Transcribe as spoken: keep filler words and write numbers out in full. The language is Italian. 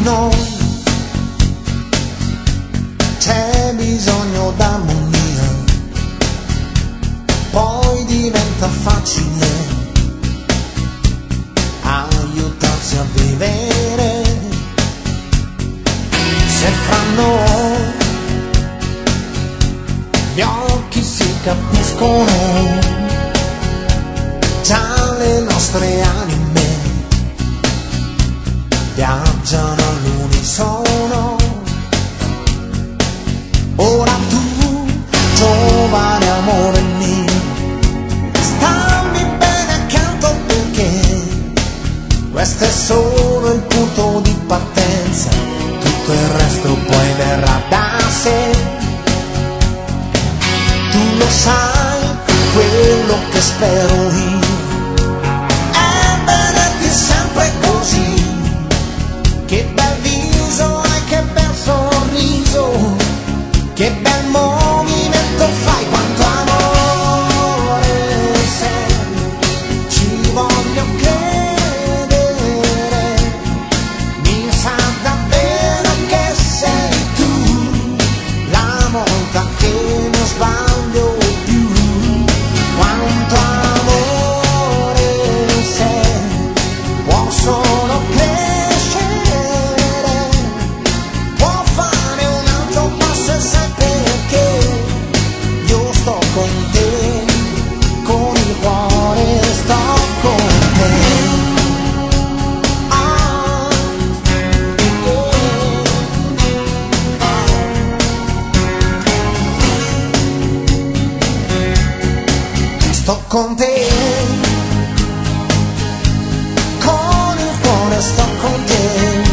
noi c'è bisogno d'armonia, poi diventa facile aiutarsi a vivere. Se fra noi gli occhi si capiscono, già le nostre anime viaggiano all'unisono. Ora tu, giovane amore mio, stammi bene accanto, perché questo è solo il punto di partenza, tutto il resto poi verrà da sé. Tu lo sai, quello che spero io è vederti sempre così. Che bel viso e che bel sorriso, che bel movimento fai, quanto amore sei, ci voglio credere, mi sa davvero che sei tu, la volta che non sbaglio più. Quanto amore sei, può solo crescere, può fare un altro passo e sai perché io sto con te, con il cuore sto con te. Ah, eh. Sto con te, con il cuore sto con te.